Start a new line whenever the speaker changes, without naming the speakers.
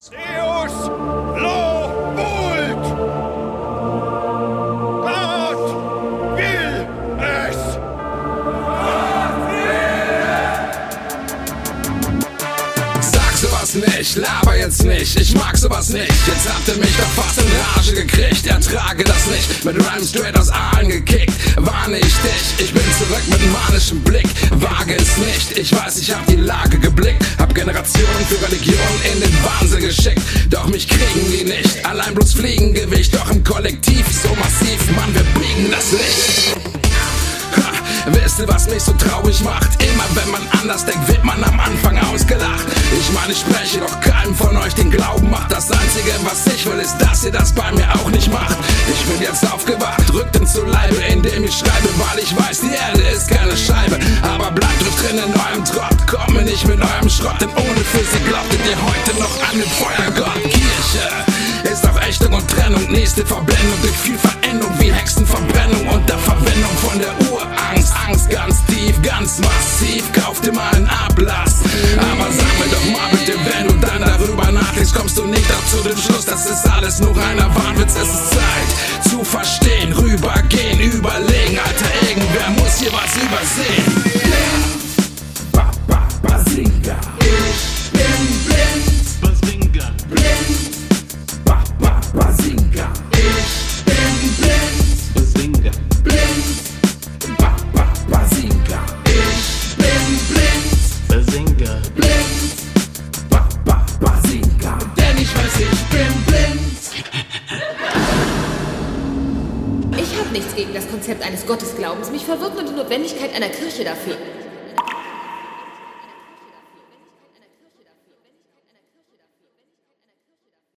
Deus lo vult! Gott will es!
Sag sowas nicht, laber jetzt nicht, ich mag sowas nicht. Jetzt habt ihr mich doch fast in Rage gekriegt, ertrage das nicht. Mit Rhyme straight aus Aalen gekickt, warne ich dich. Ich bin zurück mit manischem Blick, wage es nicht. Ich weiß, ich hab die Lage geblickt, hab Generationen für Religionen in den Wahnsinn geschickt. Doch mich kriegen die nicht, allein bloß Fliegengewicht. Doch im Kollektiv so massiv, Mann, wir biegen das Licht. Wisst ihr, was mich so traurig macht? Immer wenn man anders denkt, wird man am Anfang ausgelacht. Ich meine, ich spreche doch keinem von euch den Glauben macht. Das Einzige, was ich will, ist, dass ihr das bei mir auch nicht macht. Ich bin jetzt aufgewacht, rückt ins zu Leibe, indem ich schreibe, weil ich weiß, die Erde ist keine Scheibe. Aber bleibt euch drin in eurem Trott, kommt mir nicht mit eurem Schrott, denn ohne Physik glaubtet ihr heute noch an den Feuergott. Kirche ist auf Ächtung und Trennung, nächste Verblendung durch viel Veränderung wie Hexenverbrennung unter Verwendung von der Urangst. Angst ganz tief, ganz massiv, kauf dir mal einen Ablass. Aber sag mir doch mal bitte, wenn du dann darüber nachdenkst, kommst du nicht auch zu dem Schluss, das ist alles nur reiner Wahnwitz. Es ist Zeit zu verstehen, rübergehen, überlegen, Alter, irgendwer muss hier was übersehen. Bazinga. Ich bin blind.
Bazinga.
Blind. Bazinga. Ich bin blind.
Bazinga.
Blind. Bazinga. Ich bin blind.
Bazinga.
Blind. Bazinga. Denn ich weiß, ich bin blind.
Ich habe nichts gegen das Konzept eines Gottesglaubens. Mich verwirrt nur die Notwendigkeit einer Kirche dafür.